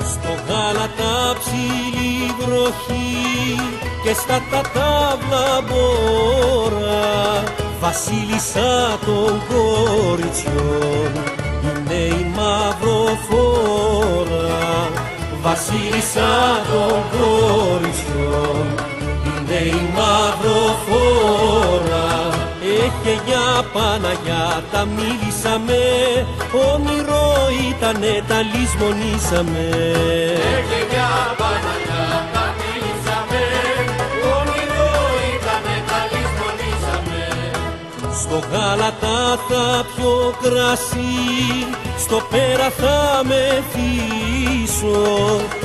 Στο Γάλατα ψηλή βροχή και στα ταύλα μπόρα, βασίλισσα των κοριτσιών είναι η μαυροφόρα. Βασίλισσα των κοριτσιών είναι η μαυροφόρα. Για Παναγιάτα μίλησαμε, όνειρο ήτανε, τα λησμονήσαμε. Για Παναγιάτα μίλησαμε, όνειρο ήτανε, τα λησμονήσαμε. Στο Γάλατα θα πιω κρασί, στο Πέρα θα μεθύσω,